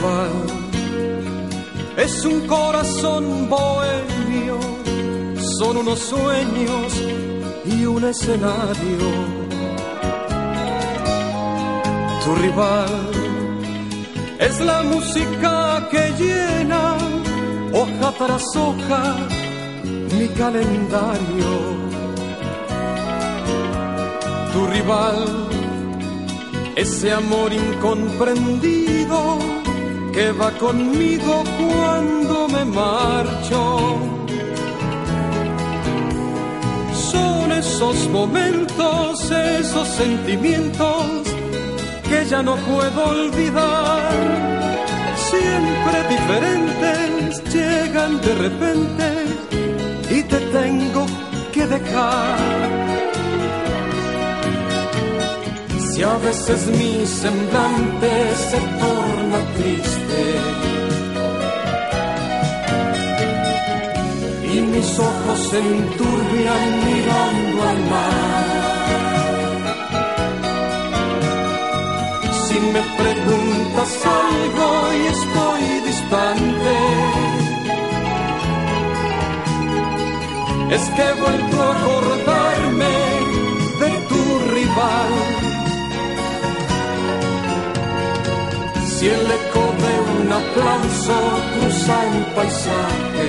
rival es un corazón bohemio, son unos sueños y un escenario. Tu rival es la música que llena hoja tras hoja mi calendario. Tu rival, ese amor incomprendido que va conmigo cuando me marcho. Son esos momentos, esos sentimientos que ya no puedo olvidar. Siempre diferentes, llegan de repente y te tengo que dejar. Si a veces mi semblante se torna triste y mis ojos se enturbian mirando al mar, si me preguntas algo y estoy distante, es que he vuelto a acordarme de tu rival. Si el eco de un aplauso cruza un paisaje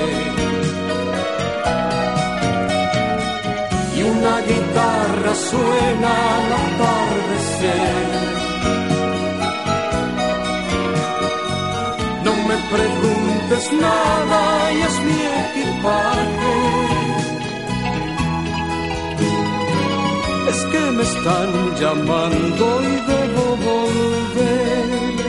y una guitarra suena al atardecer, no me preguntes nada y es mi equipaje. Es que me están llamando y debo volver.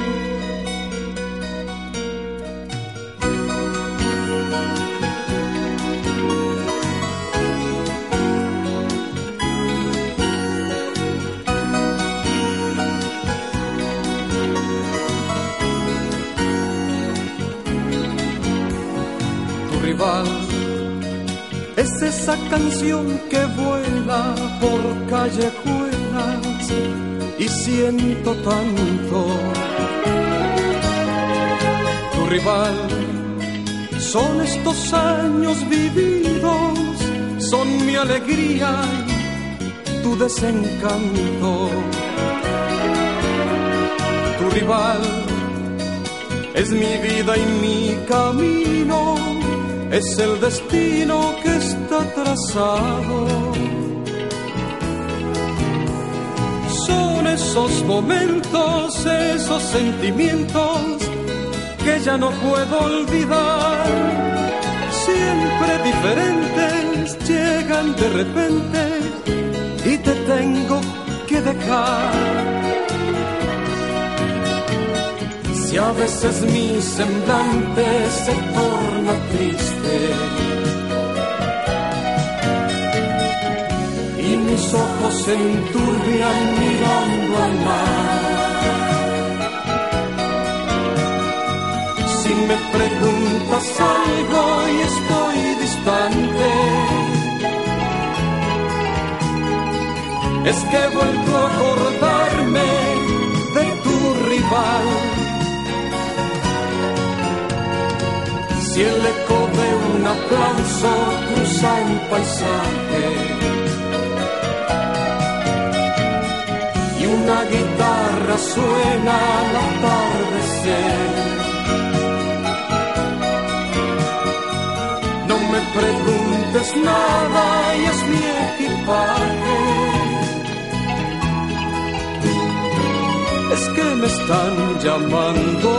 Es esa canción que vuela por callejuelas y siento tanto. Tu rival son estos años vividos, son mi alegría y tu desencanto. Tu rival es mi vida y mi camino, es el destino que está trazado. Son esos momentos, esos sentimientos que ya no puedo olvidar. Siempre diferentes, llegan de repente y te tengo que dejar. Si a veces mi semblante se torna triste y mis ojos se enturbian mirando al mar, si me preguntas algo y estoy distante, es que he vuelto a acordarme de tu rival. Si el eco de un aplauso cruza un paisaje y una guitarra suena al atardecer, no me preguntes nada y es mi equipaje. Es que me están llamando